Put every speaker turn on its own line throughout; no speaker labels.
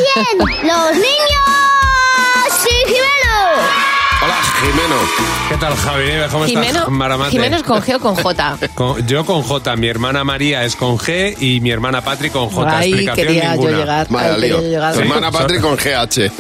bien! ¡Los niños! ¡Sí, Jimeno!
Hola, Jimeno.
¿Qué tal, Javi Nieves? ¿Cómo estás, Maramate?
Jimeno es con G o con J.
Yo con J, mi hermana María es con G y mi hermana Patri con J.
Ay,
Explicación
quería
ninguna.
yo llegar.
Vaya
Ay,
lío.
quería yo llegar.
Tu hermana Patri con GH.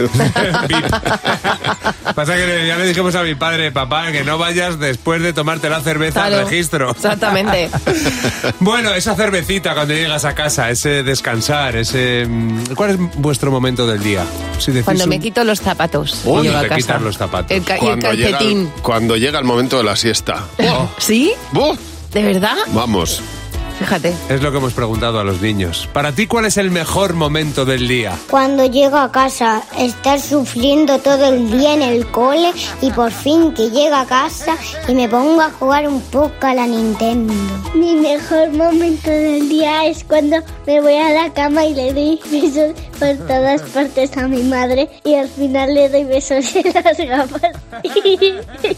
Pasa que ya le dijimos a mi padre, papá, que no vayas después de tomarte la cerveza
Claro,
al registro.
Exactamente.
Bueno, esa cervecita cuando llegas a casa, ese descansar, ese... ¿Cuál es vuestro momento del día? Si decís
Cuando me quito los zapatos.
Uy,
y llego a
te
casa.
quitas los zapatos.
Y el calcetín.
Cuando llega el momento de la siesta.
¿Sí?
¡Buf!
¿De verdad?
Vamos.
Fíjate.
Es lo que hemos preguntado a los niños. Para ti, ¿cuál es el mejor momento del día?
Cuando llego a casa, estar sufriendo todo el día en el cole y por fin que llego a casa y me pongo a jugar un poco a la Nintendo. Mi mejor momento del día es cuando me voy a la cama y le doy besos por todas partes a mi madre y al final le doy besos en las gafas y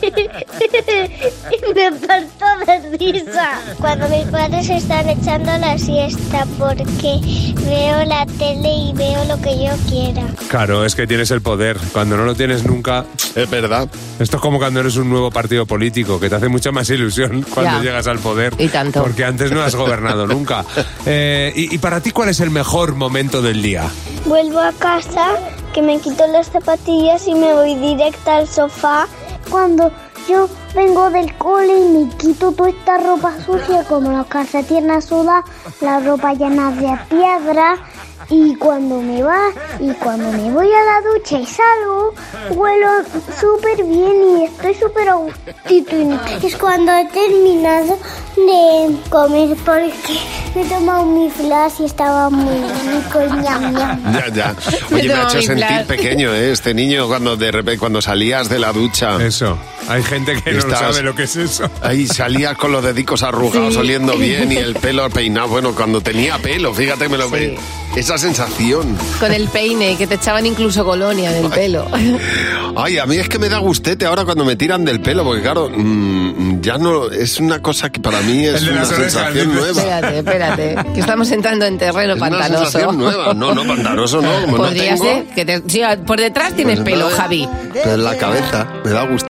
me parto de risa. Cuando mis padres están echando la siesta porque veo la tele y veo lo que yo quiera.
Claro, es que tienes el poder. Cuando no lo tienes nunca...
Es verdad.
Esto es como cuando eres un nuevo partido político, que te hace mucha más ilusión cuando
Ya.
llegas al poder.
Y tanto.
Porque antes no has gobernado nunca. Y para ti, ¿cuál es el mejor momento del día?
Vuelvo a casa, que me quito las zapatillas y me voy directa al sofá. Cuando yo vengo del cole y me quito toda esta ropa sucia, como los calcetines sudados, la ropa llena de piedra. Y cuando me voy a la ducha y salgo, huelo súper bien y estoy súper a gustito. Es cuando he terminado de comer porque me he tomado mi flash y estaba muy rico y ñam, ñam.
Ya. Oye, me ha hecho
Mi
sentir
plan.
pequeño, este niño cuando de repente cuando salías de la ducha.
Eso. Hay gente que no sabe lo que es eso.
Ahí salías con los dedicos arrugados,
Sí.
oliendo bien y el pelo peinado. Bueno, cuando tenía pelo, fíjate que me lo
Sí.
ve. Esa sensación.
Con el peine, que te echaban incluso colonia del pelo.
Ay, a mí es que me da gustete ahora cuando me tiran del pelo, porque claro, ya no, es una cosa que para mí es
El de
una
las orejas,
sensación
dices.
nueva.
Espérate, que estamos entrando en terreno
Es una
pantanoso.
sensación nueva. No, pantanoso no. Como
Podría
no tengo,
ser. Sí, por detrás tienes
pues
pelo,
entonces,
Javi.
Pero en la cabeza me da gusto.